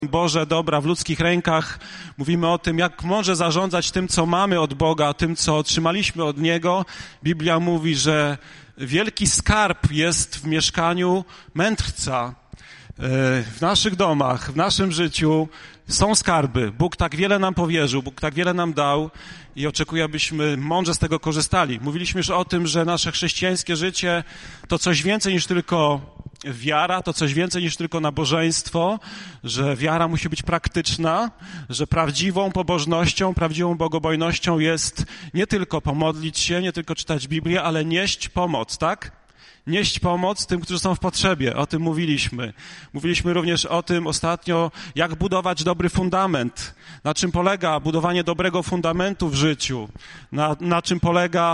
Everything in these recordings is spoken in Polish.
Boże dobra w ludzkich rękach. Mówimy o tym, jak może zarządzać tym, co mamy od Boga, tym, co otrzymaliśmy od Niego. Biblia mówi, że wielki skarb jest w mieszkaniu mędrca. W naszych domach, w naszym życiu są skarby. Bóg tak wiele nam powierzył, Bóg tak wiele nam dał i oczekuje, abyśmy mądrze z tego korzystali. Mówiliśmy już o tym, że nasze chrześcijańskie życie to coś więcej niż tylko wiara, to coś więcej niż tylko nabożeństwo, że wiara musi być praktyczna, że prawdziwą pobożnością, prawdziwą bogobojnością jest nie tylko pomodlić się, nie tylko czytać Biblię, ale nieść pomoc, tak? Nieść pomoc tym, którzy są w potrzebie. O tym mówiliśmy. Mówiliśmy również o tym ostatnio, jak budować dobry fundament. Na czym polega budowanie dobrego fundamentu w życiu. Na czym polega,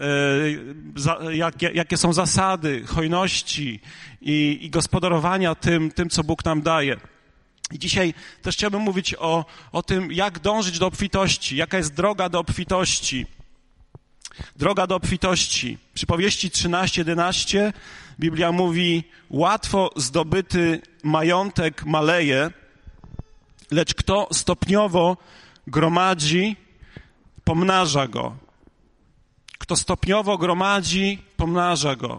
jakie są zasady hojności i gospodarowania tym, co Bóg nam daje. I dzisiaj też chciałbym mówić o tym, jak dążyć do obfitości. Jaka jest droga do obfitości. Droga do obfitości. Przypowieści 13:11 Biblia mówi: łatwo zdobyty majątek maleje, lecz kto stopniowo gromadzi, pomnaża go. Kto stopniowo gromadzi, pomnaża go.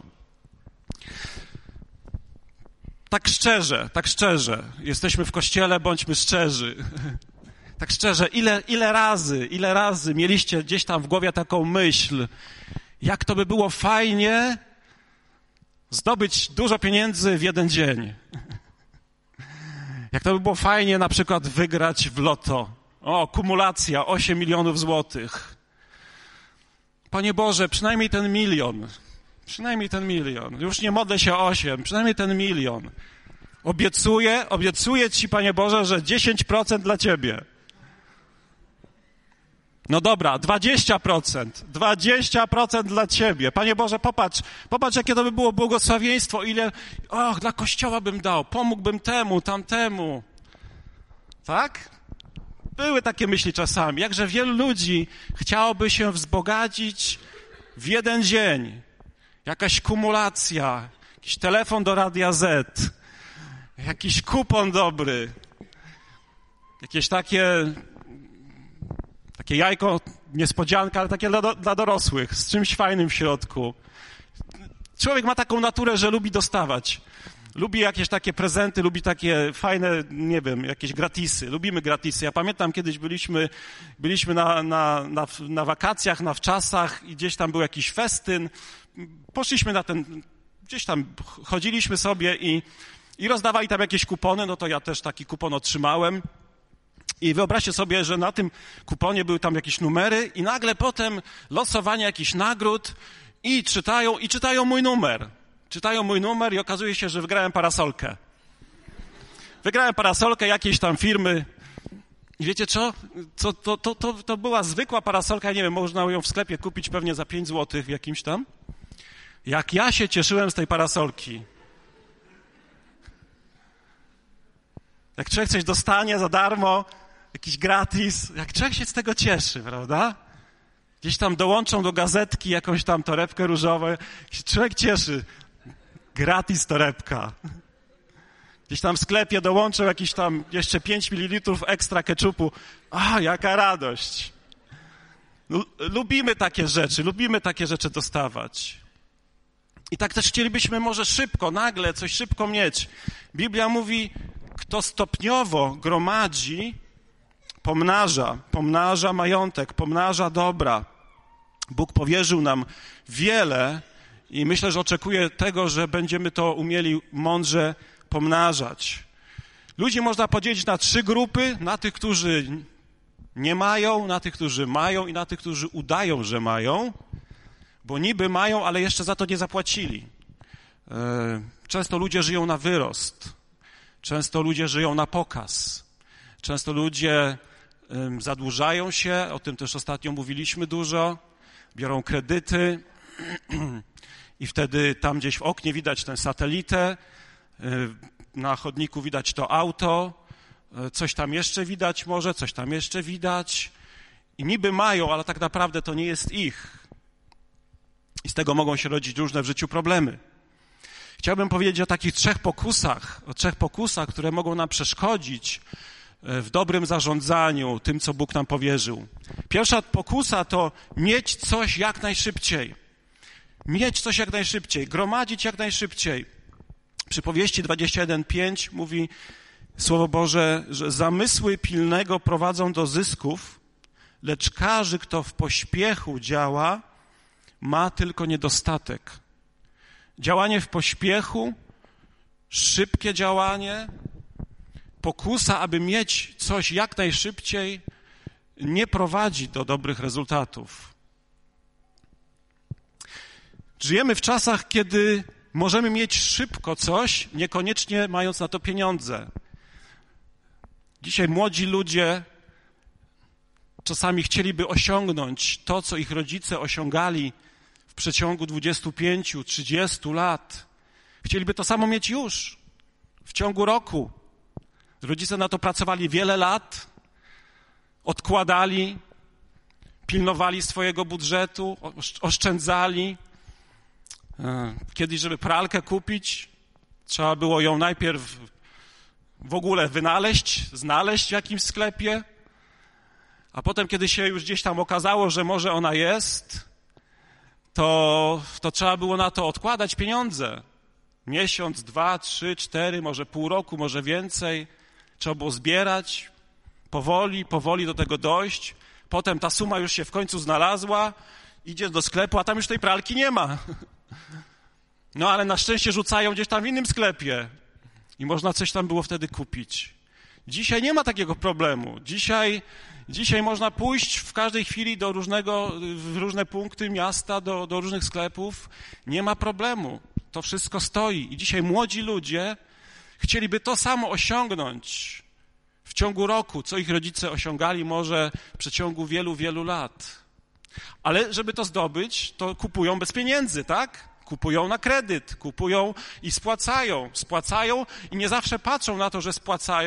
Tak szczerze. Jesteśmy w kościele, bądźmy szczerzy. Tak szczerze, ile razy mieliście gdzieś tam w głowie taką myśl, jak to by było fajnie zdobyć dużo pieniędzy w jeden dzień. Jak to by było fajnie na przykład wygrać w loto. O, kumulacja, 8 milionów złotych. Panie Boże, przynajmniej ten milion. Już nie modlę się o 8, przynajmniej ten milion. Obiecuję Ci, Panie Boże, że 10% dla Ciebie. No dobra, 20% dla Ciebie. Panie Boże, popatrz, jakie to by było błogosławieństwo, dla Kościoła bym dał, pomógłbym temu, tamtemu. Tak? Były takie myśli czasami, jakże wielu ludzi chciałoby się wzbogacić w jeden dzień. Jakaś kumulacja, jakiś telefon do Radia Z, jakiś kupon dobry, jakieś takie jajko, niespodzianka, ale takie dla dorosłych, z czymś fajnym w środku. Człowiek ma taką naturę, że lubi dostawać. Lubi jakieś takie prezenty, lubi takie fajne, nie wiem, jakieś gratisy. Lubimy gratisy. Ja pamiętam, kiedyś byliśmy na wakacjach, na wczasach i gdzieś tam był jakiś festyn. Poszliśmy gdzieś tam chodziliśmy sobie i rozdawali tam jakieś kupony, no to ja też taki kupon otrzymałem. I wyobraźcie sobie, że na tym kuponie były tam jakieś numery i nagle potem losowanie jakichś nagród i czytają mój numer. Czytają mój numer i okazuje się, że wygrałem parasolkę. Wygrałem parasolkę jakiejś tam firmy i wiecie co? To była zwykła parasolka, ja nie wiem, można ją w sklepie kupić pewnie za 5 zł w jakimś tam. Jak ja się cieszyłem z tej parasolki. Jak człowiek coś dostanie za darmo, jakiś gratis, jak człowiek się z tego cieszy, prawda? Gdzieś tam dołączą do gazetki jakąś tam torebkę różową, się człowiek cieszy. Gratis torebka. Gdzieś tam w sklepie dołączą jakiś tam jeszcze 5 ml ekstra keczupu. Jaka radość. Lubimy takie rzeczy dostawać. I tak też chcielibyśmy może nagle coś szybko mieć. Biblia mówi, kto stopniowo gromadzi, pomnaża majątek, pomnaża dobra. Bóg powierzył nam wiele i myślę, że oczekuje tego, że będziemy to umieli mądrze pomnażać. Ludzi można podzielić na 3 grupy, na tych, którzy nie mają, na tych, którzy mają i na tych, którzy udają, że mają, bo niby mają, ale jeszcze za to nie zapłacili. Często ludzie żyją na wyrost. Często ludzie żyją na pokaz. Często ludzie zadłużają się, o tym też ostatnio mówiliśmy dużo, biorą kredyty i wtedy tam gdzieś w oknie widać tę satelitę, na chodniku widać to auto, coś tam jeszcze widać może, coś tam jeszcze widać i niby mają, ale tak naprawdę to nie jest ich. I z tego mogą się rodzić różne w życiu problemy. Chciałbym powiedzieć o takich trzech pokusach, które mogą nam przeszkodzić w dobrym zarządzaniu tym, co Bóg nam powierzył. Pierwsza pokusa to mieć coś jak najszybciej. Mieć coś jak najszybciej, gromadzić jak najszybciej. Przypowieści 21:5 mówi Słowo Boże, że zamysły pilnego prowadzą do zysków, lecz każdy, kto w pośpiechu działa, ma tylko niedostatek. Działanie w pośpiechu, szybkie działanie, pokusa, aby mieć coś jak najszybciej, nie prowadzi do dobrych rezultatów. Żyjemy w czasach, kiedy możemy mieć szybko coś, niekoniecznie mając na to pieniądze. Dzisiaj młodzi ludzie czasami chcieliby osiągnąć to, co ich rodzice osiągali w przeciągu 25-30 lat. Chcieliby to samo mieć już, w ciągu roku. Rodzice na to pracowali wiele lat, odkładali, pilnowali swojego budżetu, oszczędzali. Kiedyś, żeby pralkę kupić, trzeba było ją najpierw w ogóle znaleźć w jakimś sklepie, a potem, kiedy się już gdzieś tam okazało, że może ona jest, to trzeba było na to odkładać pieniądze. Miesiąc, 2, 3, 4, może pół roku, może więcej. Trzeba było zbierać, powoli do tego dojść. Potem ta suma już się w końcu znalazła, idzie do sklepu, a tam już tej pralki nie ma. No ale na szczęście rzucają gdzieś tam w innym sklepie i można coś tam było wtedy kupić. Dzisiaj nie ma takiego problemu. Dzisiaj można pójść w każdej chwili w różne punkty miasta, do różnych sklepów. Nie ma problemu. To wszystko stoi. I dzisiaj młodzi ludzie chcieliby to samo osiągnąć w ciągu roku, co ich rodzice osiągali może w przeciągu wielu, wielu lat. Ale żeby to zdobyć, to kupują bez pieniędzy, tak? Kupują na kredyt, kupują i spłacają i nie zawsze patrzą na to, że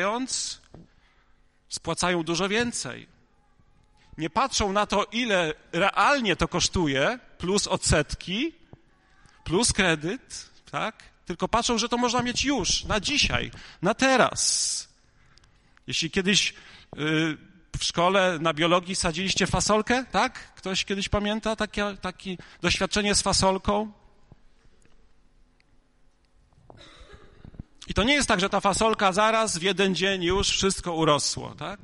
spłacają dużo więcej. Nie patrzą na to, ile realnie to kosztuje, plus odsetki, plus kredyt, tak? Tylko patrzą, że to można mieć już, na dzisiaj, na teraz. Jeśli kiedyś w szkole na biologii sadziliście fasolkę, tak? Ktoś kiedyś pamięta takie doświadczenie z fasolką? I to nie jest tak, że ta fasolka zaraz w jeden dzień już wszystko urosło, tak?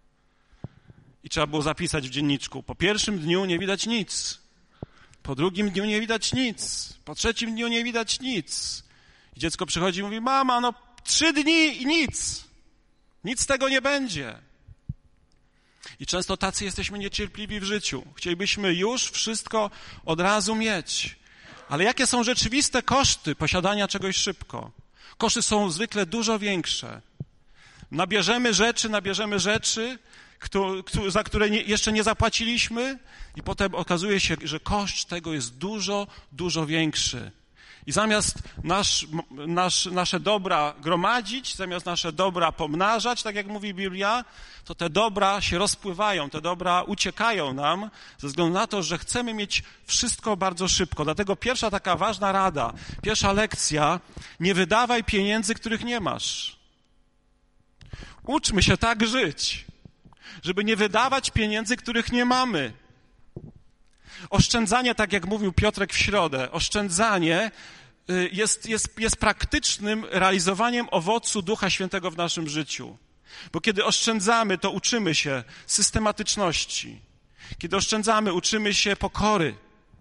I trzeba było zapisać w dzienniczku. Po pierwszym dniu nie widać nic. Po drugim dniu nie widać nic. Po trzecim dniu nie widać nic. I dziecko przychodzi i mówi, mama, 3 dni i nic. Nic z tego nie będzie. I często tacy jesteśmy niecierpliwi w życiu. Chcielibyśmy już wszystko od razu mieć. Ale jakie są rzeczywiste koszty posiadania czegoś szybko? Koszty są zwykle dużo większe. Nabierzemy rzeczy, za które jeszcze nie zapłaciliśmy i potem okazuje się, że koszt tego jest dużo, dużo większy. I zamiast nasze dobra gromadzić, zamiast nasze dobra pomnażać, tak jak mówi Biblia, to te dobra się rozpływają, te dobra uciekają nam ze względu na to, że chcemy mieć wszystko bardzo szybko. Dlatego pierwsza taka ważna rada, pierwsza lekcja, nie wydawaj pieniędzy, których nie masz. Uczmy się tak żyć, żeby nie wydawać pieniędzy, których nie mamy. Oszczędzanie, tak jak mówił Piotrek w środę, oszczędzanie jest praktycznym realizowaniem owocu Ducha Świętego w naszym życiu. Bo kiedy oszczędzamy, to uczymy się systematyczności. Kiedy oszczędzamy, uczymy się pokory,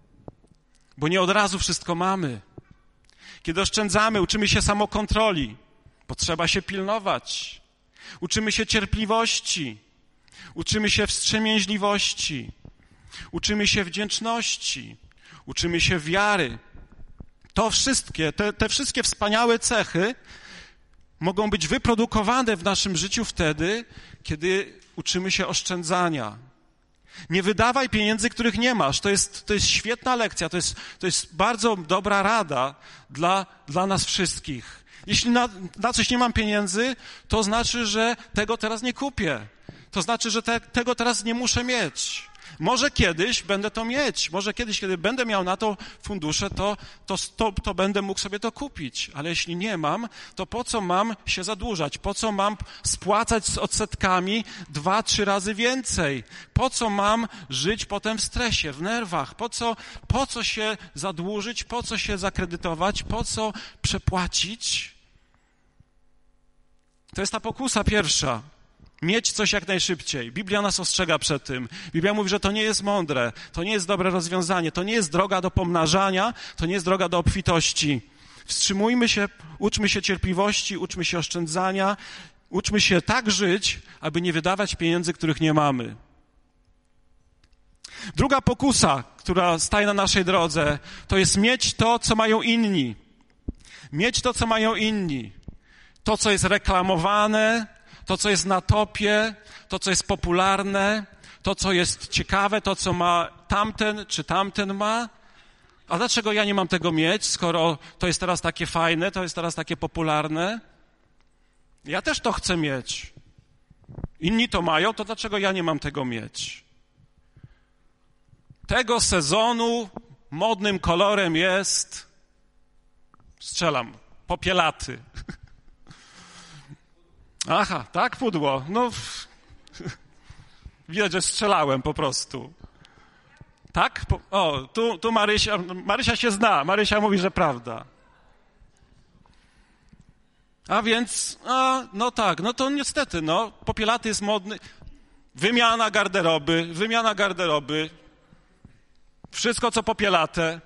bo nie od razu wszystko mamy. Kiedy oszczędzamy, uczymy się samokontroli, bo trzeba się pilnować. Uczymy się cierpliwości, uczymy się wstrzemięźliwości, uczymy się wdzięczności, uczymy się wiary. To wszystkie, te wszystkie wspaniałe cechy mogą być wyprodukowane w naszym życiu wtedy, kiedy uczymy się oszczędzania. Nie wydawaj pieniędzy, których nie masz. To jest świetna lekcja, to jest bardzo dobra rada dla nas wszystkich. Jeśli na coś nie mam pieniędzy, to znaczy, że tego teraz nie kupię. To znaczy, że tego teraz nie muszę mieć. Może kiedyś będę to mieć, może kiedyś, kiedy będę miał na to fundusze, to będę mógł sobie to kupić. Ale jeśli nie mam, to po co mam się zadłużać? Po co mam spłacać z odsetkami 2-3 razy więcej? Po co mam żyć potem w stresie, w nerwach? Po co się zadłużyć? Po co się zakredytować? Po co przepłacić? To jest ta pokusa pierwsza. Mieć coś jak najszybciej. Biblia nas ostrzega przed tym. Biblia mówi, że to nie jest mądre, to nie jest dobre rozwiązanie, to nie jest droga do pomnażania, to nie jest droga do obfitości. Wstrzymujmy się, uczmy się cierpliwości, uczmy się oszczędzania, uczmy się tak żyć, aby nie wydawać pieniędzy, których nie mamy. Druga pokusa, która staje na naszej drodze, to jest mieć to, co mają inni. Mieć to, co mają inni. To, co jest reklamowane, to, co jest na topie, to, co jest popularne, to, co jest ciekawe, to, co ma tamten czy tamten ma. A dlaczego ja nie mam tego mieć, skoro to jest teraz takie fajne, to jest teraz takie popularne? Ja też to chcę mieć. Inni to mają, to dlaczego ja nie mam tego mieć? Tego sezonu modnym kolorem jest, strzelam, popielaty. Aha, tak, pudło. No, widać, że strzelałem po prostu. Tak? Tu Marysia się zna. Marysia mówi, że prawda. A więc, no tak, no to niestety, popielaty jest modny. Wymiana garderoby. Wszystko, co popielate.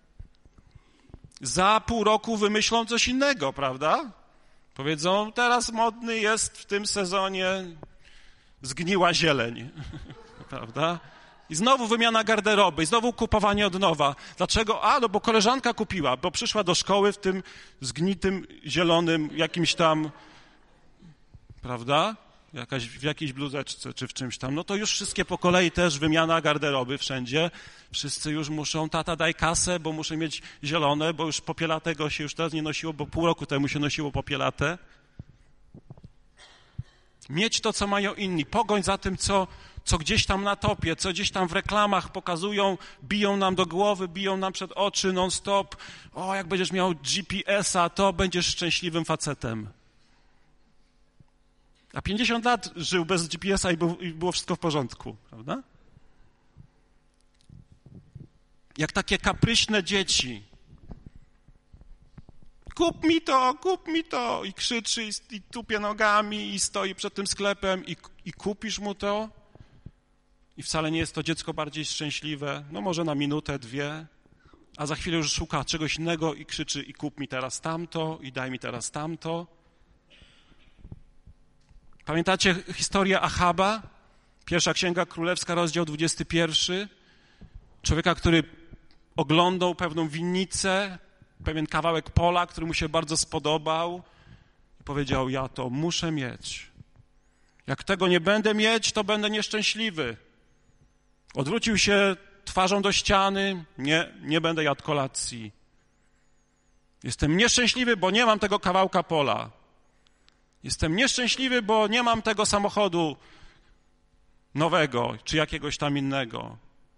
Za pół roku wymyślą coś innego, prawda? Powiedzą, teraz modny jest w tym sezonie zgniła zieleń, prawda? I znowu wymiana garderoby, i znowu kupowanie od nowa. Dlaczego? No bo koleżanka kupiła, bo przyszła do szkoły w tym zgnitym, zielonym jakimś tam, prawda? W jakiejś bluzeczce czy w czymś tam. No to już wszystkie po kolei też wymiana garderoby wszędzie. Wszyscy już muszą, tata daj kasę, bo muszę mieć zielone, bo już popielatego się już teraz nie nosiło, bo pół roku temu się nosiło popielate. Mieć to, co mają inni. Pogoń za tym, co gdzieś tam na topie, co gdzieś tam w reklamach pokazują, biją nam do głowy, biją nam przed oczy non-stop. Jak będziesz miał GPS-a, to będziesz szczęśliwym facetem. A 50 lat żył bez GPS-a i było wszystko w porządku, prawda? Jak takie kapryśne dzieci. Kup mi to! I krzyczy, i tupie nogami, i stoi przed tym sklepem, i kupisz mu to. I wcale nie jest to dziecko bardziej szczęśliwe, może na minutę, 2, a za chwilę już szuka czegoś innego i krzyczy, i kup mi teraz tamto, i daj mi teraz tamto. Pamiętacie historię Achaba? Pierwsza Księga Królewska, rozdział 21. Człowieka, który oglądał pewną winnicę, pewien kawałek pola, który mu się bardzo spodobał i powiedział, ja to muszę mieć. Jak tego nie będę mieć, to będę nieszczęśliwy. Odwrócił się twarzą do ściany, nie będę jadł kolacji. Jestem nieszczęśliwy, bo nie mam tego kawałka pola. Jestem nieszczęśliwy, bo nie mam tego samochodu nowego, czy jakiegoś tam innego.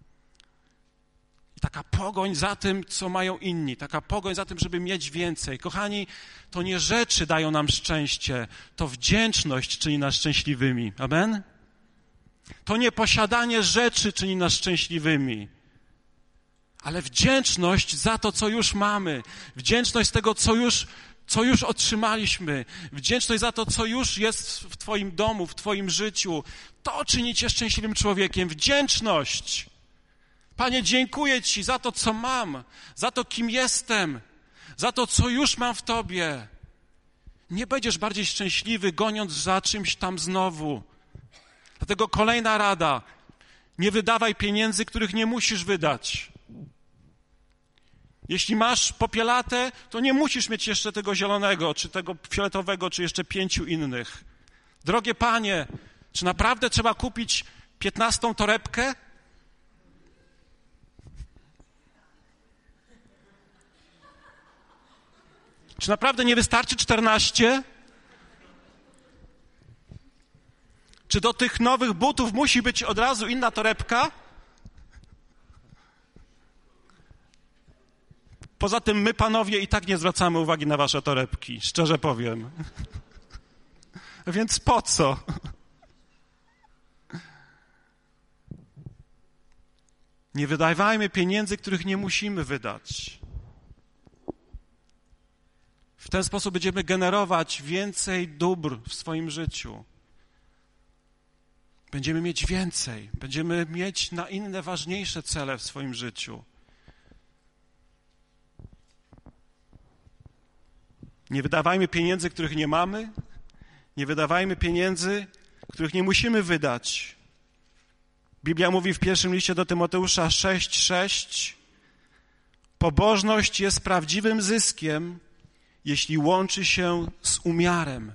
I taka pogoń za tym, co mają inni, taka pogoń za tym, żeby mieć więcej. Kochani, to nie rzeczy dają nam szczęście, to wdzięczność czyni nas szczęśliwymi. Amen? To nie posiadanie rzeczy czyni nas szczęśliwymi, ale wdzięczność za to, co już mamy, wdzięczność z tego, co już otrzymaliśmy, wdzięczność za to, co już jest w Twoim domu, w Twoim życiu. To czyni Cię szczęśliwym człowiekiem. Wdzięczność. Panie, dziękuję Ci za to, co mam, za to, kim jestem, za to, co już mam w Tobie. Nie będziesz bardziej szczęśliwy, goniąc za czymś tam znowu. Dlatego kolejna rada. Nie wydawaj pieniędzy, których nie musisz wydać. Jeśli masz popielatę, to nie musisz mieć jeszcze tego zielonego, czy tego fioletowego, czy jeszcze 5 innych. Drogie panie, czy naprawdę trzeba kupić 15 torebkę? Czy naprawdę nie wystarczy 14? Czy do tych nowych butów musi być od razu inna torebka? Poza tym my, panowie, i tak nie zwracamy uwagi na wasze torebki, szczerze powiem. Więc po co? Nie wydawajmy pieniędzy, których nie musimy wydać. W ten sposób będziemy generować więcej dóbr w swoim życiu. Będziemy mieć więcej. Będziemy mieć na inne, ważniejsze cele w swoim życiu. Nie wydawajmy pieniędzy, których nie mamy. Nie wydawajmy pieniędzy, których nie musimy wydać. Biblia mówi w pierwszym liście do Tymoteusza 6:6: pobożność jest prawdziwym zyskiem, jeśli łączy się z umiarem.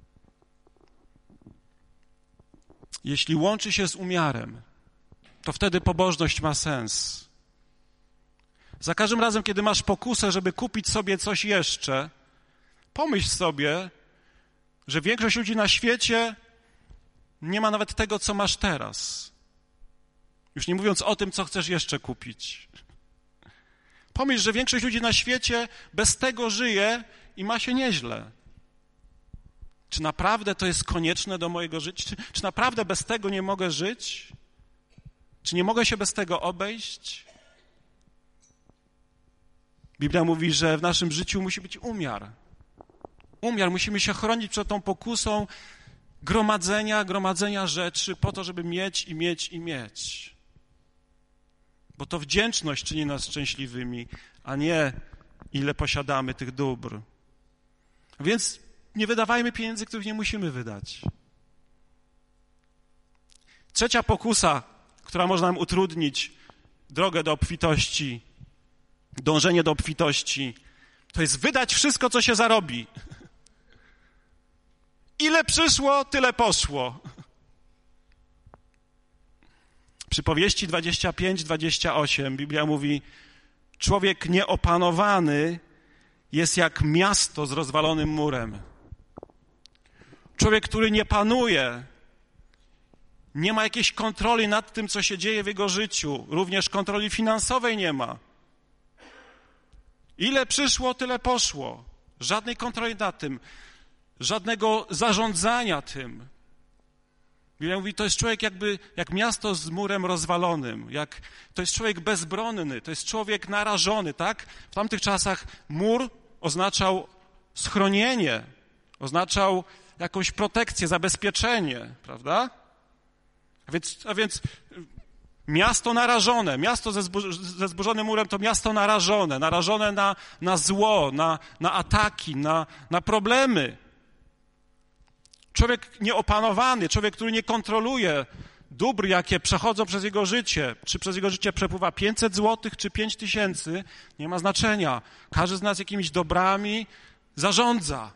Jeśli łączy się z umiarem, to wtedy pobożność ma sens. Za każdym razem, kiedy masz pokusę, żeby kupić sobie coś jeszcze, pomyśl sobie, że większość ludzi na świecie nie ma nawet tego, co masz teraz. Już nie mówiąc o tym, co chcesz jeszcze kupić. Pomyśl, że większość ludzi na świecie bez tego żyje i ma się nieźle. Czy naprawdę to jest konieczne do mojego życia? Czy naprawdę bez tego nie mogę żyć? Czy nie mogę się bez tego obejść? Biblia mówi, że w naszym życiu musi być umiar. Umiar, musimy się chronić przed tą pokusą gromadzenia rzeczy po to, żeby mieć. Bo to wdzięczność czyni nas szczęśliwymi, a nie ile posiadamy tych dóbr. Więc nie wydawajmy pieniędzy, których nie musimy wydać. Trzecia pokusa, która może nam utrudnić drogę do obfitości, dążenie do obfitości, to jest wydać wszystko, co się zarobi. Ile przyszło, tyle poszło. Przypowieści 25-28 Biblia mówi: człowiek nieopanowany jest jak miasto z rozwalonym murem. Człowiek, który nie panuje, nie ma jakiejś kontroli nad tym, co się dzieje w jego życiu. Również kontroli finansowej nie ma. Ile przyszło, tyle poszło. Żadnej kontroli nad tym, żadnego zarządzania tym. Biblia mówi, to jest człowiek jak miasto z murem rozwalonym, to jest człowiek bezbronny, to jest człowiek narażony, tak? W tamtych czasach mur oznaczał schronienie, oznaczał jakąś protekcję, zabezpieczenie, prawda? A więc miasto narażone, miasto ze zburzonym murem to miasto narażone na zło, na ataki, na problemy. Człowiek nieopanowany, człowiek, który nie kontroluje dóbr, jakie przechodzą przez jego życie. Czy przez jego życie przepływa 500 złotych, czy 5000, nie ma znaczenia. Każdy z nas jakimiś dobrami zarządza.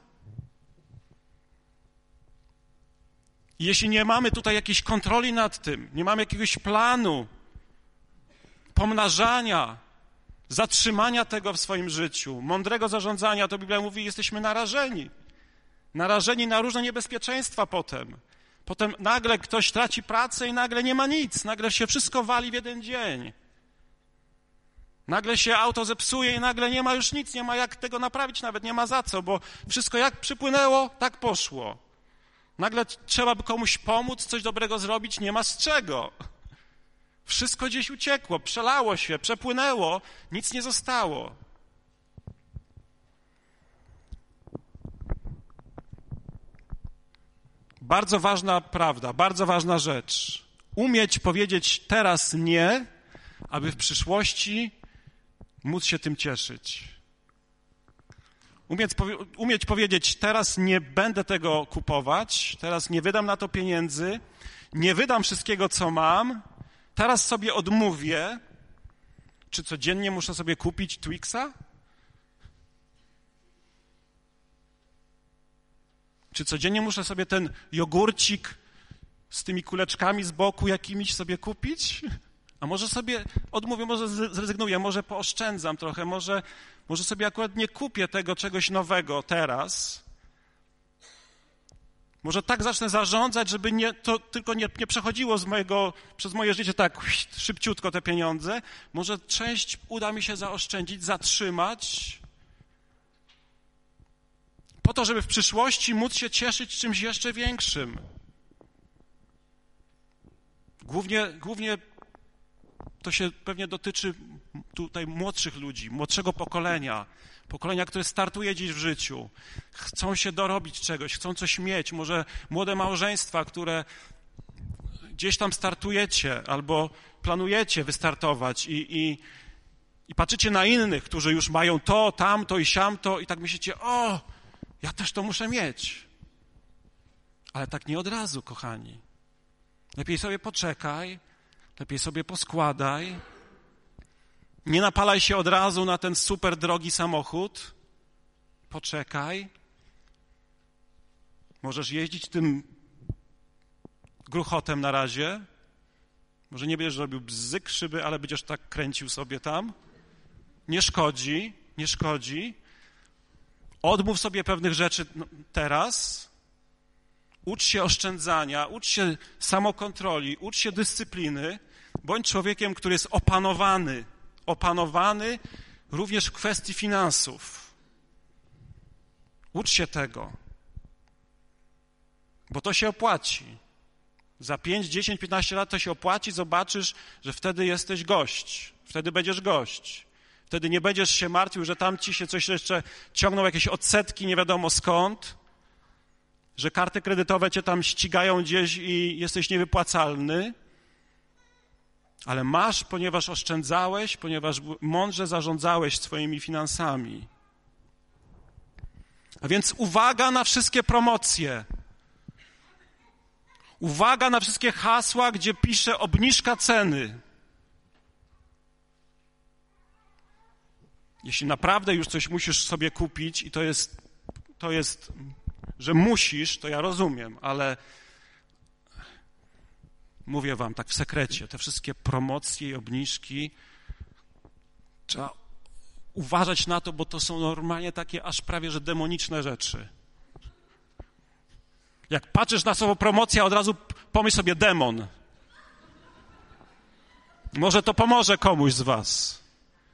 I jeśli nie mamy tutaj jakiejś kontroli nad tym, nie mamy jakiegoś planu pomnażania, zatrzymania tego w swoim życiu, mądrego zarządzania, to Biblia mówi, jesteśmy narażeni. Narażeni na różne niebezpieczeństwa potem. Potem nagle ktoś traci pracę i nagle nie ma nic. Nagle się wszystko wali w jeden dzień. Nagle się auto zepsuje i nagle nie ma już nic, nie ma jak tego naprawić, nawet nie ma za co, bo wszystko jak przypłynęło, tak poszło. Nagle trzeba by komuś pomóc, coś dobrego zrobić, nie ma z czego. Wszystko gdzieś uciekło, przelało się, przepłynęło, nic nie zostało. Bardzo ważna prawda, bardzo ważna rzecz. Umieć powiedzieć teraz nie, aby w przyszłości móc się tym cieszyć. Umieć powiedzieć, teraz nie będę tego kupować, teraz nie wydam na to pieniędzy, nie wydam wszystkiego, co mam, teraz sobie odmówię. Czy codziennie muszę sobie kupić Twixa? Czy codziennie muszę sobie ten jogurcik z tymi kuleczkami z boku jakimiś sobie kupić? A może sobie odmówię, może zrezygnuję, może pooszczędzam trochę, może sobie akurat nie kupię tego czegoś nowego teraz, Może tak zacznę zarządzać, żeby to tylko nie przechodziło przez moje życie tak szybciutko te pieniądze. Może część uda mi się zaoszczędzić, zatrzymać, po to, żeby w przyszłości móc się cieszyć czymś jeszcze większym. Głównie to się pewnie dotyczy tutaj młodszych ludzi, młodszego pokolenia, które startuje dziś w życiu. Chcą się dorobić czegoś, chcą coś mieć. Może młode małżeństwa, które gdzieś tam startujecie albo planujecie wystartować i patrzycie na innych, którzy już mają to, tamto i siamto i tak myślicie, o, ja też to muszę mieć. Ale tak nie od razu, kochani. Lepiej sobie poczekaj, lepiej sobie poskładaj. Nie napalaj się od razu na ten super drogi samochód. Poczekaj. Możesz jeździć tym gruchotem na razie. Może nie będziesz robił bzyk szyby, ale będziesz tak kręcił sobie tam. Nie szkodzi, nie szkodzi. Odmów sobie pewnych rzeczy teraz. Ucz się oszczędzania, ucz się samokontroli, ucz się dyscypliny. Bądź człowiekiem, który jest opanowany również w kwestii finansów. Ucz się tego, bo to się opłaci. Za 5, 10, 15 lat to się opłaci, zobaczysz, że wtedy jesteś gość, wtedy będziesz gość. Wtedy nie będziesz się martwił, że tam ci się coś jeszcze ciągną, jakieś odsetki nie wiadomo skąd, że karty kredytowe cię tam ścigają gdzieś i jesteś niewypłacalny, ale masz, ponieważ oszczędzałeś, ponieważ mądrze zarządzałeś swoimi finansami. A więc uwaga na wszystkie promocje. Uwaga na wszystkie hasła, gdzie pisze obniżka ceny. Jeśli naprawdę już coś musisz sobie kupić i to jest, że musisz, to ja rozumiem, ale mówię wam tak w sekrecie, te wszystkie promocje i obniżki, trzeba uważać na to, bo to są normalnie takie aż prawie, że demoniczne rzeczy. Jak patrzysz na słowo promocja, od razu pomyśl sobie demon. Może to pomoże komuś z was.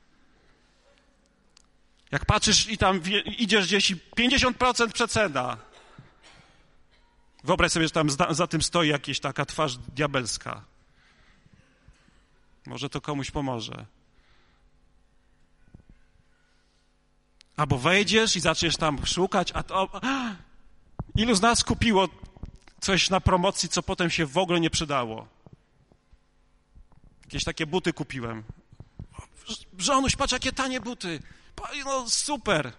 Jak patrzysz i tam idziesz gdzieś i 50% przecena. Wyobraź sobie, że tam za tym stoi jakaś taka twarz diabelska. Może to komuś pomoże. Albo wejdziesz i zaczniesz tam szukać, a to... Ilu z nas kupiło coś na promocji, co potem się w ogóle nie przydało? Jakieś takie buty kupiłem. Żonuś, patrz, jakie tanie buty. No super.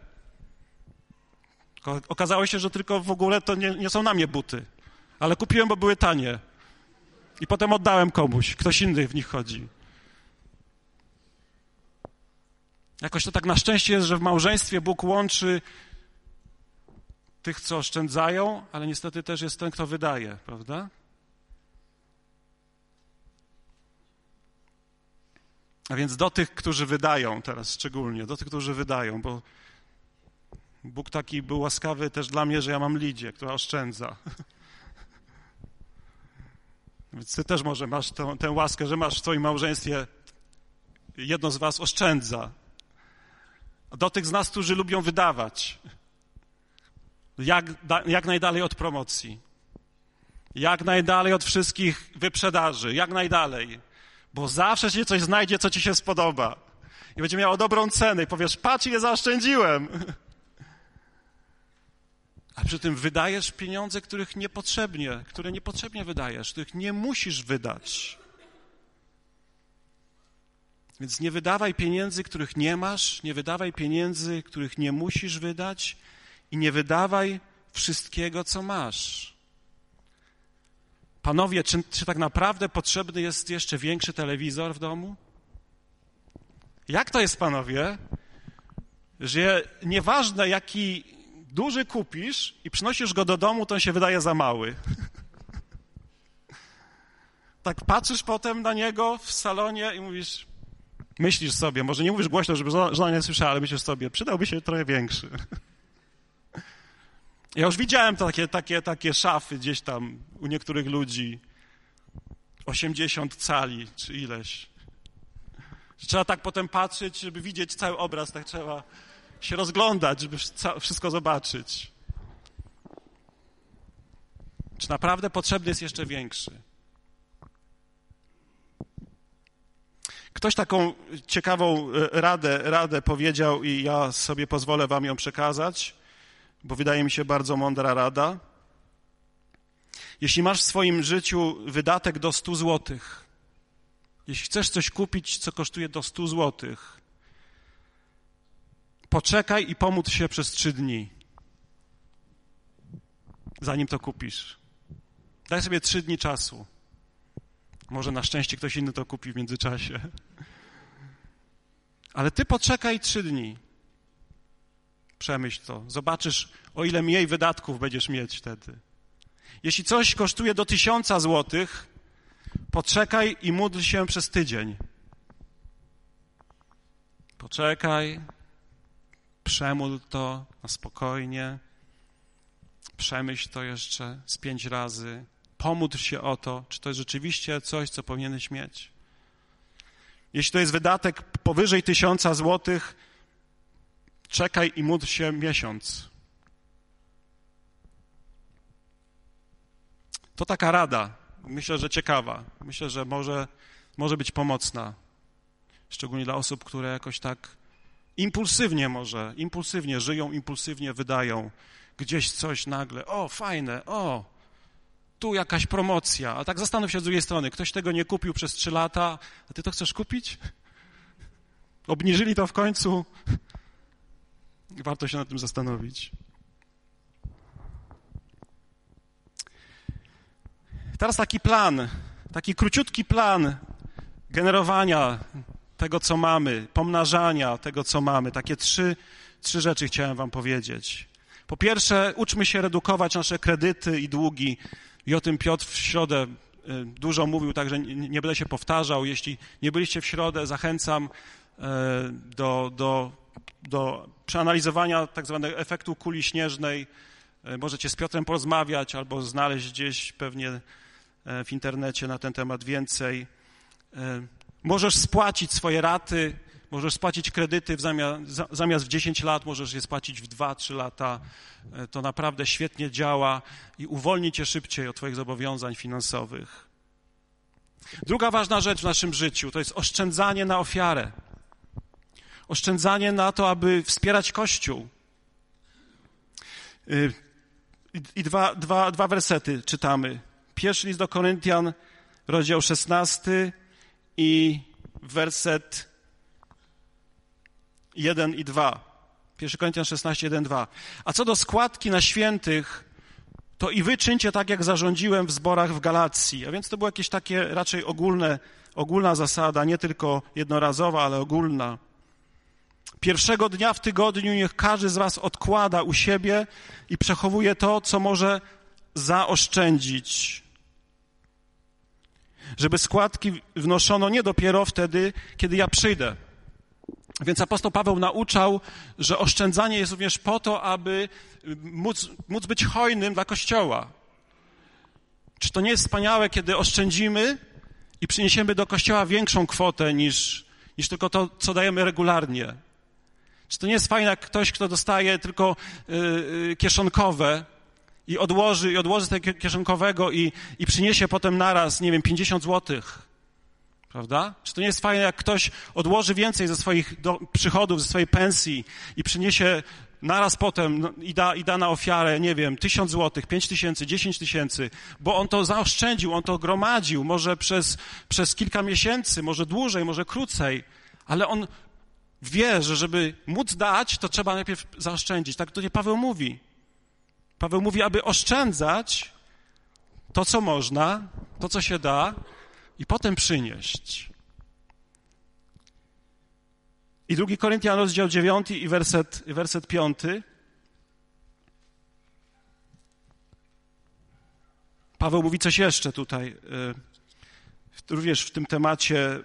Okazało się, że tylko w ogóle to nie są na mnie buty. Ale kupiłem, bo były tanie. I potem oddałem komuś. Ktoś inny w nich chodzi. Jakoś to tak na szczęście jest, że w małżeństwie Bóg łączy tych, co oszczędzają, ale niestety też jest ten, kto wydaje, prawda? A więc do tych, którzy wydają teraz szczególnie, do tych, którzy wydają, bo Bóg taki był łaskawy też dla mnie, że ja mam Lidię, która oszczędza. Więc ty też może masz tę łaskę, że masz w swoim małżeństwie, jedno z was oszczędza. A do tych z nas, którzy lubią wydawać, jak najdalej od promocji, jak najdalej od wszystkich wyprzedaży, jak najdalej, bo zawsze się coś znajdzie, co ci się spodoba i będzie miało dobrą cenę i powiesz, patrz, ile zaoszczędziłem. A przy tym wydajesz pieniądze, które niepotrzebnie wydajesz, których nie musisz wydać. Więc nie wydawaj pieniędzy, których nie masz, nie wydawaj pieniędzy, których nie musisz wydać i nie wydawaj wszystkiego, co masz. Panowie, czy tak naprawdę potrzebny jest jeszcze większy telewizor w domu? Jak to jest, panowie, że nieważne jaki duży kupisz i przynosisz go do domu, to on się wydaje za mały. Tak patrzysz potem na niego w salonie i myślisz sobie, może nie mówisz głośno, żeby żona nie słyszała, ale myślisz sobie, przydałby się trochę większy. Ja już widziałem takie szafy gdzieś tam u niektórych ludzi. 80 cali czy ileś. Trzeba tak potem patrzeć, żeby widzieć cały obraz, tak trzeba się rozglądać, żeby wszystko zobaczyć. Czy naprawdę potrzebny jest jeszcze większy? Ktoś taką ciekawą radę powiedział i ja sobie pozwolę wam ją przekazać, bo wydaje mi się bardzo mądra rada. Jeśli masz w swoim życiu wydatek do 100 złotych, jeśli chcesz coś kupić, co kosztuje do 100 złotych, poczekaj i pomódl się przez 3 dni, zanim to kupisz. Daj sobie 3 dni czasu. Może na szczęście ktoś inny to kupi w międzyczasie. Ale ty poczekaj 3 dni. Przemyśl to. Zobaczysz, o ile mniej wydatków będziesz mieć wtedy. Jeśli coś kosztuje do 1000 złotych, poczekaj i módl się przez tydzień. Poczekaj, przemódl to na spokojnie, przemyśl to jeszcze z 5 razy, pomódl się o to, czy to jest rzeczywiście coś, co powinieneś mieć. Jeśli to jest wydatek powyżej 1000 złotych, czekaj i módl się miesiąc. To taka rada, myślę, że ciekawa. Myślę, że może być pomocna. Szczególnie dla osób, które jakoś tak impulsywnie żyją, impulsywnie wydają. Gdzieś coś nagle, o fajne, o, tu jakaś promocja. A tak zastanów się z drugiej strony, ktoś tego nie kupił przez 3 lata, a ty to chcesz kupić? Obniżyli to w końcu? Warto się nad tym zastanowić. Teraz taki króciutki plan generowania tego, co mamy, pomnażania tego, co mamy. Takie trzy rzeczy chciałem wam powiedzieć. Po pierwsze, uczmy się redukować nasze kredyty i długi. I o tym Piotr w środę dużo mówił, także nie będę się powtarzał. Jeśli nie byliście w środę, zachęcam do przeanalizowania tak zwanego efektu kuli śnieżnej. Możecie z Piotrem porozmawiać albo znaleźć gdzieś pewnie w internecie na ten temat więcej. Możesz spłacić swoje raty, możesz spłacić kredyty zamiast w 10 lat, możesz je spłacić w 2-3 lata. To naprawdę świetnie działa i uwolni cię szybciej od twoich zobowiązań finansowych. Druga ważna rzecz w naszym życiu to jest oszczędzanie na ofiarę. Oszczędzanie na to, aby wspierać Kościół. I dwa wersety czytamy. Pierwszy list do Koryntian, rozdział 16 i werset 1 i 2. 1 Koryntian 16, 1, 2. A co do składki na świętych, to i wy czyńcie tak, jak zarządziłem w zborach w Galacji. A więc to była jakieś takie raczej ogólna zasada, nie tylko jednorazowa, ale ogólna. Pierwszego dnia w tygodniu niech każdy z was odkłada u siebie i przechowuje to, co może zaoszczędzić. Żeby składki wnoszono nie dopiero wtedy, kiedy ja przyjdę. Więc apostoł Paweł nauczał, że oszczędzanie jest również po to, aby móc być hojnym dla Kościoła. Czy to nie jest wspaniałe, kiedy oszczędzimy i przyniesiemy do Kościoła większą kwotę niż tylko to, co dajemy regularnie? Czy to nie jest fajne, jak ktoś, kto dostaje tylko kieszonkowe i odłoży z tego kieszonkowego i przyniesie potem naraz, 50 złotych, prawda? Czy to nie jest fajne, jak ktoś odłoży więcej ze swoich przychodów, ze swojej pensji i przyniesie naraz potem i da na ofiarę, 1000 złotych, 5000, 10 000, bo on to zaoszczędził, on to gromadził, może przez kilka miesięcy, może dłużej, może krócej, ale on wie, że żeby móc dać, to trzeba najpierw zaoszczędzić. Tak tutaj Paweł mówi. Paweł mówi, aby oszczędzać to, co można, to, co się da i potem przynieść. I 2 Koryntian, rozdział 9 i werset 5. Paweł mówi coś jeszcze tutaj, również w tym temacie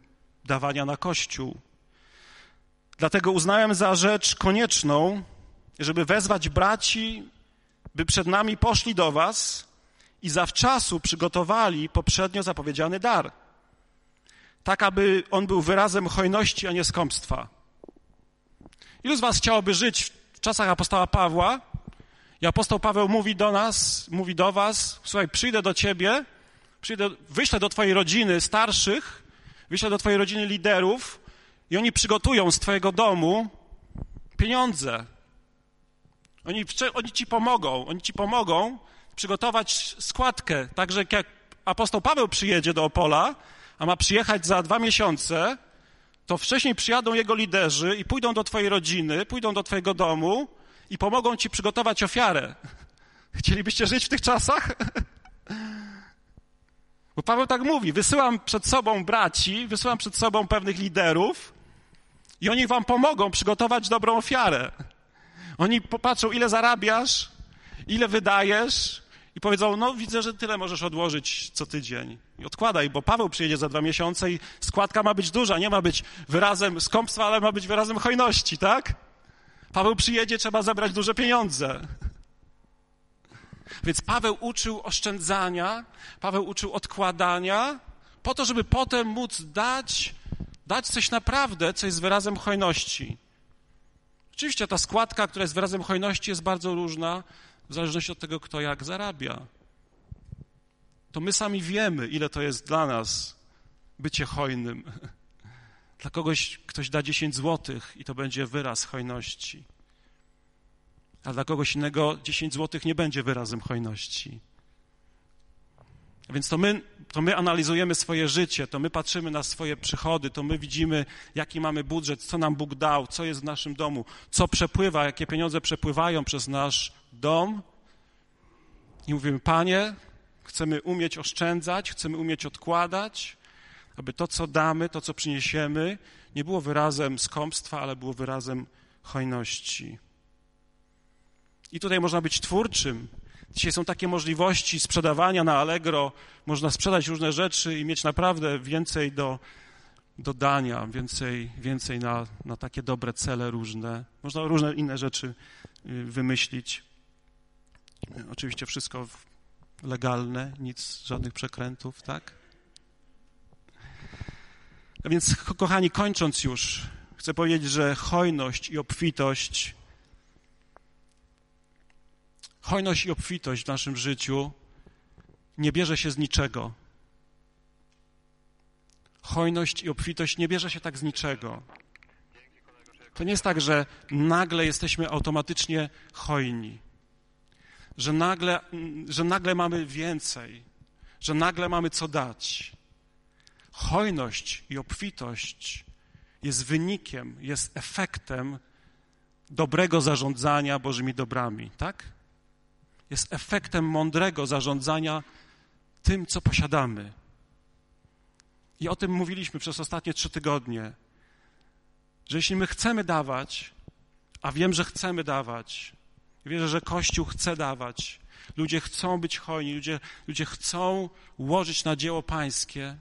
dawania na Kościół. Dlatego uznałem za rzecz konieczną, żeby wezwać braci, by przed nami poszli do was i zawczasu przygotowali poprzednio zapowiedziany dar, tak aby on był wyrazem hojności, a nie skąpstwa. Ilu z was chciałoby żyć w czasach apostoła Pawła? I apostoł Paweł mówi do nas, mówi do was, słuchaj, przyjdę do ciebie, wyślę do twojej rodziny starszych, wyślę do twojej rodziny liderów i oni przygotują z twojego domu pieniądze. Oni ci pomogą przygotować składkę, tak że jak apostoł Paweł przyjedzie do Opola, a ma przyjechać za 2 miesiące, to wcześniej przyjadą jego liderzy i pójdą do twojej rodziny, pójdą do twojego domu i pomogą ci przygotować ofiarę. Chcielibyście żyć w tych czasach? Bo Paweł tak mówi, wysyłam przed sobą braci, wysyłam przed sobą pewnych liderów i oni wam pomogą przygotować dobrą ofiarę. Oni popatrzą, ile zarabiasz, ile wydajesz i powiedzą, no widzę, że tyle możesz odłożyć co tydzień. I odkładaj, bo Paweł przyjedzie za 2 miesiące i składka ma być duża, nie ma być wyrazem skąpstwa, ale ma być wyrazem hojności, tak? Paweł przyjedzie, trzeba zebrać duże pieniądze. Więc Paweł uczył oszczędzania, Paweł uczył odkładania, po to, żeby potem móc dać coś naprawdę, co jest wyrazem hojności. Oczywiście ta składka, która jest wyrazem hojności, jest bardzo różna, w zależności od tego, kto jak zarabia. To my sami wiemy, ile to jest dla nas bycie hojnym. Dla kogoś ktoś da 10 złotych i to będzie wyraz hojności. A dla kogoś innego 10 złotych nie będzie wyrazem hojności. Więc to my analizujemy swoje życie, to my patrzymy na swoje przychody, to my widzimy, jaki mamy budżet, co nam Bóg dał, co jest w naszym domu, co przepływa, jakie pieniądze przepływają przez nasz dom. I mówimy, Panie, chcemy umieć oszczędzać, chcemy umieć odkładać, aby to, co damy, to, co przyniesiemy, nie było wyrazem skąpstwa, ale było wyrazem hojności. I tutaj można być twórczym. Dzisiaj są takie możliwości sprzedawania na Allegro. Można sprzedać różne rzeczy i mieć naprawdę więcej do dania, więcej na takie dobre cele różne. Można różne inne rzeczy wymyślić. Oczywiście wszystko legalne, żadnych przekrętów, tak? A więc, kochani, kończąc już, chcę powiedzieć, że hojność i obfitość w naszym życiu nie bierze się z niczego. Hojność i obfitość nie bierze się tak z niczego. To nie jest tak, że nagle jesteśmy automatycznie hojni, że nagle mamy więcej, że nagle mamy co dać. Hojność i obfitość jest wynikiem, jest efektem dobrego zarządzania Bożymi dobrami, tak? Jest efektem mądrego zarządzania tym, co posiadamy. I o tym mówiliśmy przez ostatnie 3 tygodnie, że jeśli my chcemy dawać, a wiem, że chcemy dawać, wierzę, że Kościół chce dawać, ludzie chcą być hojni, ludzie chcą łożyć na dzieło pańskie,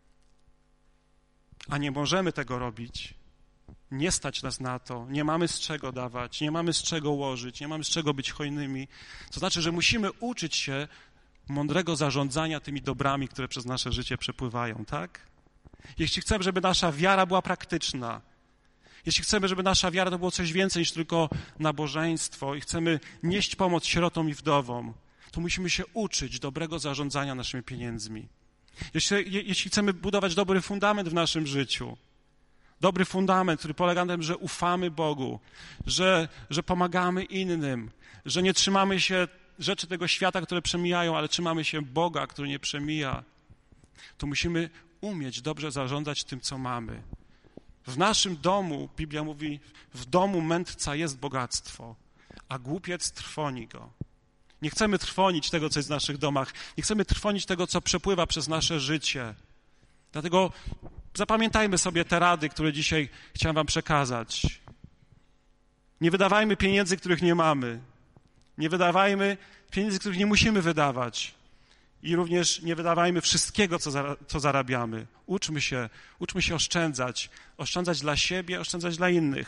a nie możemy tego robić, nie stać nas na to, nie mamy z czego dawać, nie mamy z czego łożyć, nie mamy z czego być hojnymi. To znaczy, że musimy uczyć się mądrego zarządzania tymi dobrami, które przez nasze życie przepływają, tak? Jeśli chcemy, żeby nasza wiara była praktyczna, jeśli chcemy, żeby nasza wiara to było coś więcej niż tylko nabożeństwo i chcemy nieść pomoc sierotom i wdowom, to musimy się uczyć dobrego zarządzania naszymi pieniędzmi. Jeśli chcemy budować dobry fundament w naszym życiu, dobry fundament, który polega na tym, że ufamy Bogu, że pomagamy innym, że nie trzymamy się rzeczy tego świata, które przemijają, ale trzymamy się Boga, który nie przemija, to musimy umieć dobrze zarządzać tym, co mamy. W naszym domu, Biblia mówi, w domu mędrca jest bogactwo, a głupiec trwoni go. Nie chcemy trwonić tego, co jest w naszych domach. Nie chcemy trwonić tego, co przepływa przez nasze życie. Dlatego zapamiętajmy sobie te rady, które dzisiaj chciałem wam przekazać. Nie wydawajmy pieniędzy, których nie mamy. Nie wydawajmy pieniędzy, których nie musimy wydawać. I również nie wydawajmy wszystkiego, co zarabiamy. Uczmy się oszczędzać. Oszczędzać dla siebie, oszczędzać dla innych.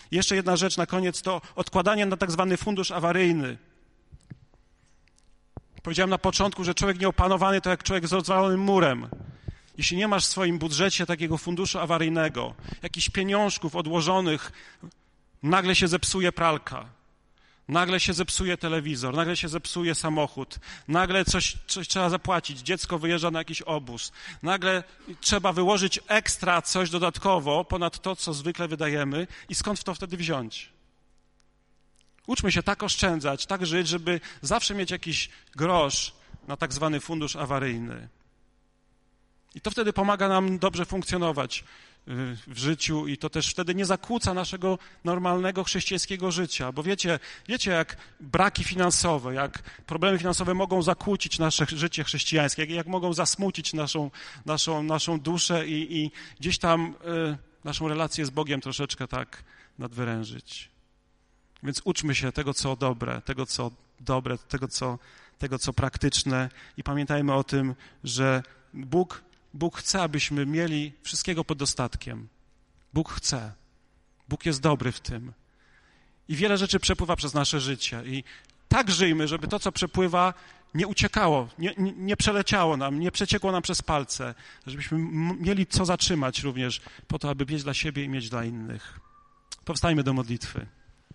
Jeszcze jedna rzecz na koniec to odkładanie na tak zwany fundusz awaryjny. Powiedziałem na początku, że człowiek nieopanowany to jak człowiek z rozwalonym murem. Jeśli nie masz w swoim budżecie takiego funduszu awaryjnego, jakichś pieniążków odłożonych, nagle się zepsuje pralka, nagle się zepsuje telewizor, nagle się zepsuje samochód, nagle coś trzeba zapłacić, dziecko wyjeżdża na jakiś obóz, nagle trzeba wyłożyć ekstra coś dodatkowo ponad to, co zwykle wydajemy i skąd to wtedy wziąć? Uczmy się tak oszczędzać, tak żyć, żeby zawsze mieć jakiś grosz na tak zwany fundusz awaryjny. I to wtedy pomaga nam dobrze funkcjonować w życiu i to też wtedy nie zakłóca naszego normalnego chrześcijańskiego życia, bo wiecie jak braki finansowe, jak problemy finansowe mogą zakłócić nasze życie chrześcijańskie, jak mogą zasmucić naszą duszę i gdzieś tam naszą relację z Bogiem troszeczkę tak nadwyrężyć. Więc uczmy się tego, co dobre, tego, co praktyczne i pamiętajmy o tym, że Bóg chce, abyśmy mieli wszystkiego pod dostatkiem. Bóg chce. Bóg jest dobry w tym. I wiele rzeczy przepływa przez nasze życie. I tak żyjmy, żeby to, co przepływa, nie uciekało, nie przeleciało nam, nie przeciekło nam przez palce. Żebyśmy mieli co zatrzymać również po to, aby mieć dla siebie i mieć dla innych. Powstajmy do modlitwy.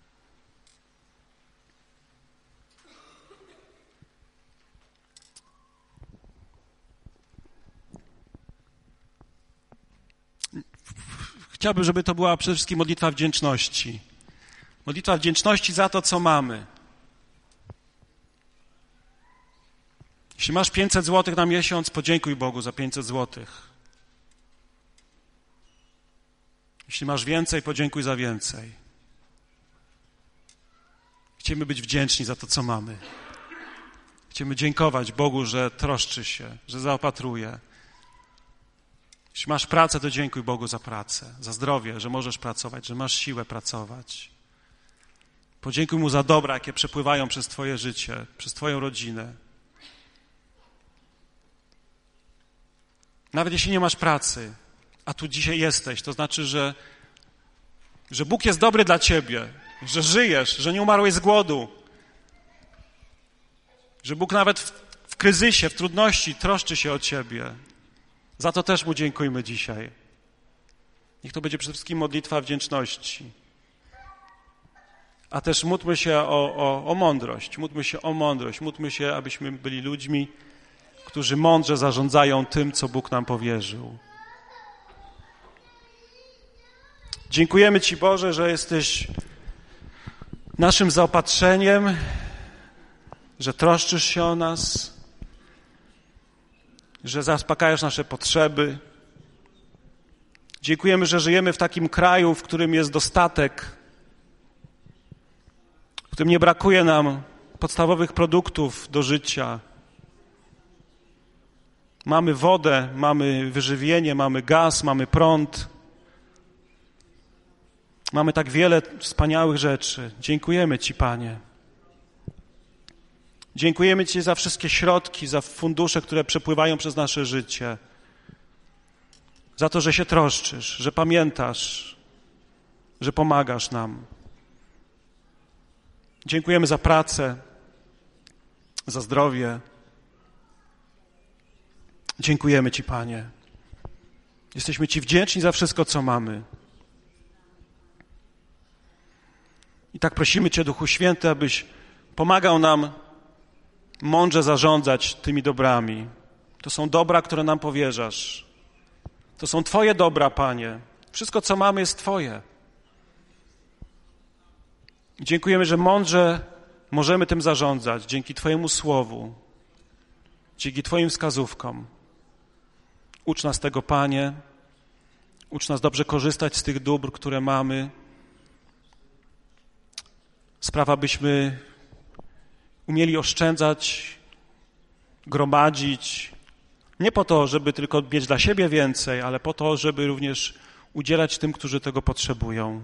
Chciałbym, żeby to była przede wszystkim modlitwa wdzięczności. Modlitwa wdzięczności za to, co mamy. Jeśli masz 500 zł na miesiąc, podziękuj Bogu za 500 zł. Jeśli masz więcej, podziękuj za więcej. Chcemy być wdzięczni za to, co mamy. Chcemy dziękować Bogu, że troszczy się, że zaopatruje. Jeśli masz pracę, to dziękuj Bogu za pracę, za zdrowie, że możesz pracować, że masz siłę pracować. Podziękuj Mu za dobra, jakie przepływają przez Twoje życie, przez Twoją rodzinę. Nawet jeśli nie masz pracy, a tu dzisiaj jesteś, to znaczy, że Bóg jest dobry dla Ciebie, że żyjesz, że nie umarłeś z głodu, że Bóg nawet w kryzysie, w trudności troszczy się o Ciebie. Za to też Mu dziękujmy dzisiaj. Niech to będzie przede wszystkim modlitwa wdzięczności. A też módlmy się o mądrość. Módlmy się, abyśmy byli ludźmi, którzy mądrze zarządzają tym, co Bóg nam powierzył. Dziękujemy Ci, Boże, że jesteś naszym zaopatrzeniem, że troszczysz się o nas, że zaspokajasz nasze potrzeby. Dziękujemy, że żyjemy w takim kraju, w którym jest dostatek, w którym nie brakuje nam podstawowych produktów do życia. Mamy wodę, mamy wyżywienie, mamy gaz, mamy prąd. Mamy tak wiele wspaniałych rzeczy. Dziękujemy Ci, Panie. Dziękujemy Ci za wszystkie środki, za fundusze, które przepływają przez nasze życie. Za to, że się troszczysz, że pamiętasz, że pomagasz nam. Dziękujemy za pracę, za zdrowie. Dziękujemy Ci, Panie. Jesteśmy Ci wdzięczni za wszystko, co mamy. I tak prosimy Cię, Duchu Święty, abyś pomagał nam mądrze zarządzać tymi dobrami. To są dobra, które nam powierzasz. To są Twoje dobra, Panie. Wszystko, co mamy, jest Twoje. Dziękujemy, że mądrze możemy tym zarządzać dzięki Twojemu Słowu, dzięki Twoim wskazówkom. Ucz nas tego, Panie. Ucz nas dobrze korzystać z tych dóbr, które mamy. Sprawa, byśmy umieli oszczędzać, gromadzić, nie po to, żeby tylko mieć dla siebie więcej, ale po to, żeby również udzielać tym, którzy tego potrzebują.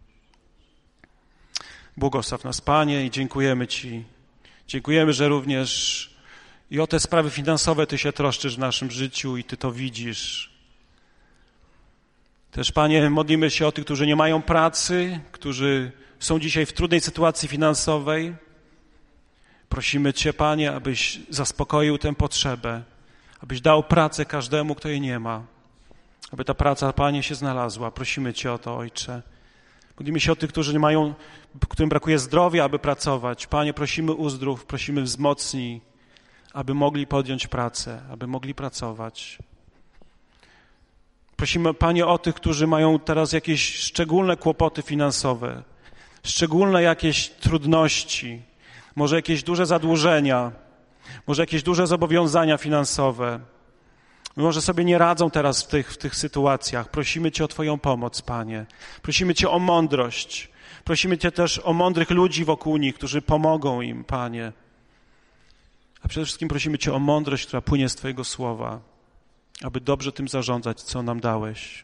Błogosław nas, Panie, i dziękujemy Ci. Dziękujemy, że również i o te sprawy finansowe Ty się troszczysz w naszym życiu i Ty to widzisz. Też, Panie, modlimy się o tych, którzy nie mają pracy, którzy są dzisiaj w trudnej sytuacji finansowej. Prosimy Cię, Panie, abyś zaspokoił tę potrzebę, abyś dał pracę każdemu, kto jej nie ma, aby ta praca, Panie, się znalazła. Prosimy Cię o to, Ojcze. Modlimy się o tych, którzy nie mają, którym brakuje zdrowia, aby pracować. Panie, prosimy uzdrów, prosimy wzmocnij, aby mogli podjąć pracę, aby mogli pracować. Prosimy, Panie, o tych, którzy mają teraz jakieś szczególne kłopoty finansowe, szczególne jakieś trudności, może jakieś duże zadłużenia, może jakieś duże zobowiązania finansowe. Może sobie nie radzą teraz w tych sytuacjach. Prosimy Cię o Twoją pomoc, Panie. Prosimy Cię o mądrość. Prosimy Cię też o mądrych ludzi wokół nich, którzy pomogą im, Panie. A przede wszystkim prosimy Cię o mądrość, która płynie z Twojego słowa, aby dobrze tym zarządzać, co nam dałeś.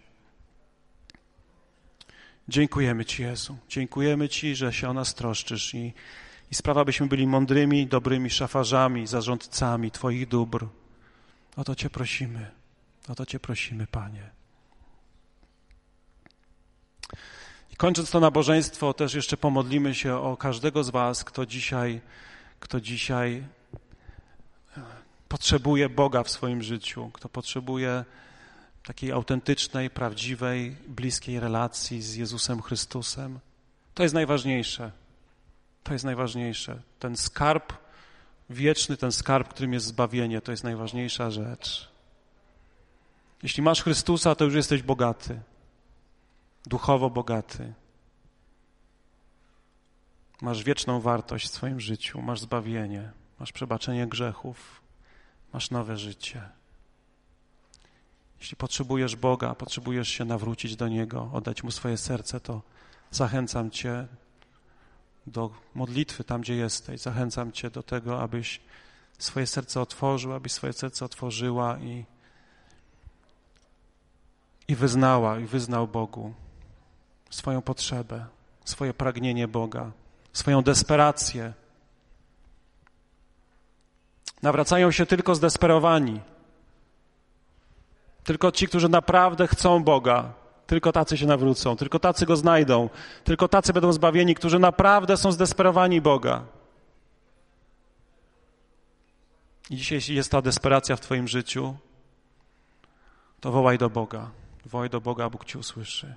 Dziękujemy Ci, Jezu. Dziękujemy Ci, że się o nas troszczysz i sprawa, abyśmy byli mądrymi, dobrymi szafarzami, zarządcami Twoich dóbr. O to Cię prosimy. O to Cię prosimy, Panie. I kończąc to nabożeństwo, też jeszcze pomodlimy się o każdego z was, kto dzisiaj potrzebuje Boga w swoim życiu, kto potrzebuje takiej autentycznej, prawdziwej, bliskiej relacji z Jezusem Chrystusem. To jest najważniejsze. To jest najważniejsze. Ten skarb wieczny, ten skarb, którym jest zbawienie, to jest najważniejsza rzecz. Jeśli masz Chrystusa, to już jesteś bogaty, duchowo bogaty. Masz wieczną wartość w swoim życiu, masz zbawienie, masz przebaczenie grzechów, masz nowe życie. Jeśli potrzebujesz Boga, potrzebujesz się nawrócić do Niego, oddać Mu swoje serce, to zachęcam Cię do modlitwy tam, gdzie jesteś. Zachęcam Cię do tego, abyś swoje serce otworzył, abyś swoje serce otworzyła i wyznał Bogu swoją potrzebę, swoje pragnienie Boga, swoją desperację. Nawracają się tylko zdesperowani. Tylko ci, którzy naprawdę chcą Boga, tylko tacy się nawrócą, tylko tacy Go znajdą, tylko tacy będą zbawieni, którzy naprawdę są zdesperowani Boga. I dzisiaj, jeśli jest ta desperacja w twoim życiu, to wołaj do Boga. Wołaj do Boga, a Bóg Cię usłyszy.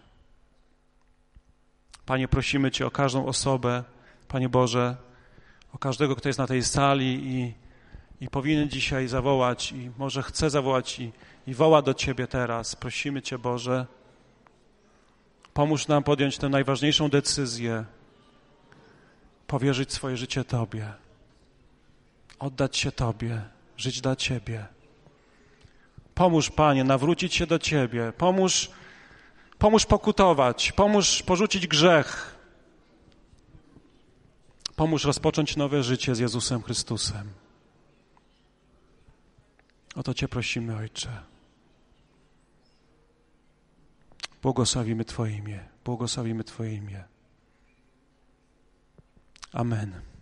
Panie, prosimy Cię o każdą osobę, Panie Boże, o każdego, kto jest na tej sali i powinien dzisiaj zawołać i może chce zawołać i woła do Ciebie teraz. Prosimy Cię, Boże, pomóż nam podjąć tę najważniejszą decyzję, powierzyć swoje życie Tobie, oddać się Tobie, żyć dla Ciebie. Pomóż, Panie, nawrócić się do Ciebie, pomóż pokutować, pomóż porzucić grzech, pomóż rozpocząć nowe życie z Jezusem Chrystusem. O to Cię prosimy, Ojcze. Błogosławimy Twoje imię. Błogosławimy Twoje imię. Amen.